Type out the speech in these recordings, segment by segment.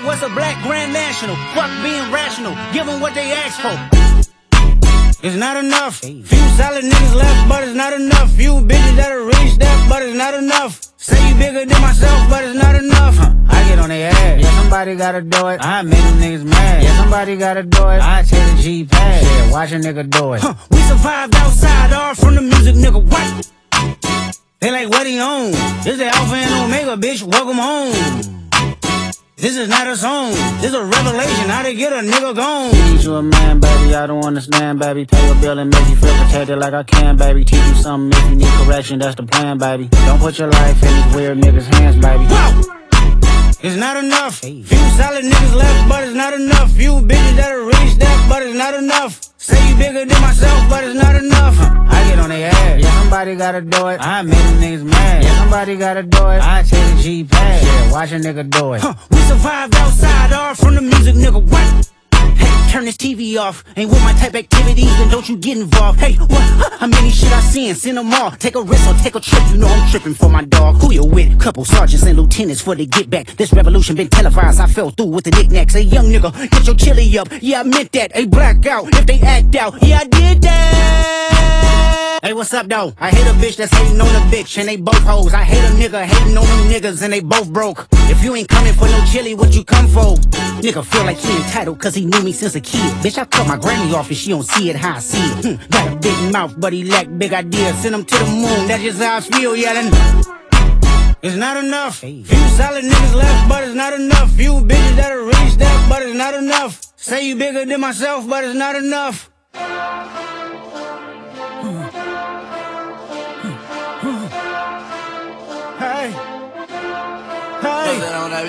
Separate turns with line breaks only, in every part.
what's a black Grand National? Fuck being rational, give them what they ask for. It's not enough. Few solid niggas left, but it's not enough. Few bitches that'll reach that, but it's not enough. Say you bigger than myself, but it's not enough. I get on their ass. Yeah, somebody gotta do it. I make them niggas mad. Yeah, somebody gotta do it. I take the G-Pad. Yeah, watch a nigga do it. We survived outside, all from the music, nigga. What? They like, what he on? This the Alpha and Omega, bitch. Welcome home. This is not a song, this a revelation, how to get a nigga gone. Teach you a man, baby, I don't understand, baby. Pay your bill and make you feel protected like I can, baby. Teach you something if you need correction, that's the plan, baby. Don't put your life in these weird niggas' hands, baby. Whoa! It's not enough. Few solid niggas left, but it's not enough. Few bitches that'll reach that, but it's not enough. Say you bigger than myself, but it's not enough. I get on their ass. Yeah, somebody gotta do it. I make them niggas mad. Yeah, somebody gotta do it. I take the G-Pad. Yeah, watch a nigga do it. We survived outside, all from the music, nigga. What? Hey, turn this TV off. Ain't with my type activities, then don't you get involved. Hey, what? How many shit I seen? Send them all. Take a risk or take a trip. You know I'm tripping for my dog. Who you with? Couple sergeants and lieutenants for the get back. This revolution been televised. I fell through with the knickknacks. Hey, young nigga, get your chili up. Yeah, I meant that. Hey, black out if they act out. Yeah, I did that. Hey, what's up, though? I hate a bitch that's hating on a bitch, and they both hoes. I hate a nigga hating on them niggas, and they both broke. If you ain't coming for no chili, what you come for? Nigga feel like he entitled, cause he knew me since a kid. Bitch, I cut my granny off and she don't see it how I see it. Got a big mouth, but he lack big ideas. Send him to the moon, that's just how I feel, yelling. It's not enough. Few solid niggas left, but it's not enough. Few bitches that'll reach that, but it's not enough. Say you bigger than myself, but it's not enough. Hey, hey,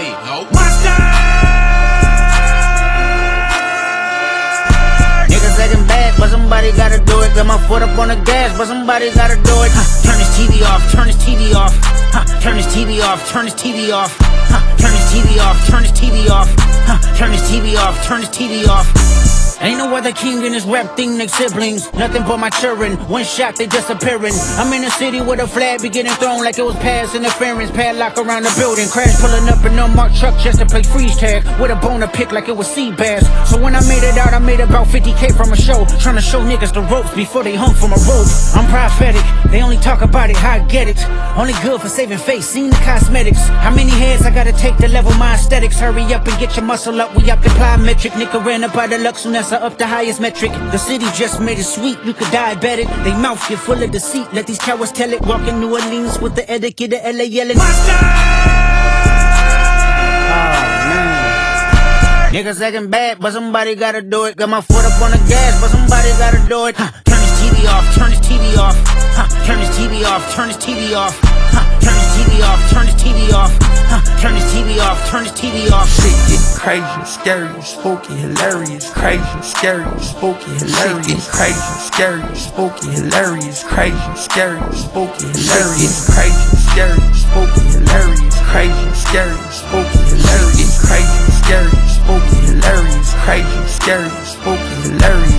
niggas acting bad, but somebody gotta do it. Got my foot up on the gas, but somebody gotta do it. Turn this TV off, turn this TV off. Turn this TV off, turn this TV off. Turn this TV off, turn this TV off. Turn this TV off, turn this TV off. Ain't no other king in this rap thing like siblings. Nothing but my children. One shot, they disappearing. I'm in the city with a flag be getting thrown like it was pass interference. Padlock around the building. Crash pulling up an unmarked truck just to play freeze tag. With a bone to pick like it was sea bass. So when I made it out, I made about 50K from a show. Trying to show niggas the ropes before they hung from a rope. I'm prophetic. They only talk about it, how I get it. Only good for saving face, seen the cosmetics. How many heads I gotta take to level my aesthetics? Hurry up and get your muscle up. We up the plyometric. Nigga ran up by the Lux and that's up the highest metric. The city just made it sweet, you could diabetic. They mouth get full of deceit, let these cowards tell it. Walk in New Orleans with the etiquette of LA yelling. Niggas acting bad, but somebody gotta do it. Got my foot up on the gas, but somebody gotta do it. Turn this TV off, turn this TV off. Turn this TV off, turn this TV off. Turn this TV off, turn this TV off. Turn this TV off, turn this TV off.
Shit getting crazy, scary, spooky, hilarious. Crazy, scary, spooky, hilarious. Crazy, scary, spooky, hilarious. Crazy, scary, spooky, hilarious. Crazy, scary, spooky, hilarious. Crazy, scary, spooky, hilarious. Crazy, scary, spooky, hilarious. Crazy, scary, spooky, hilarious.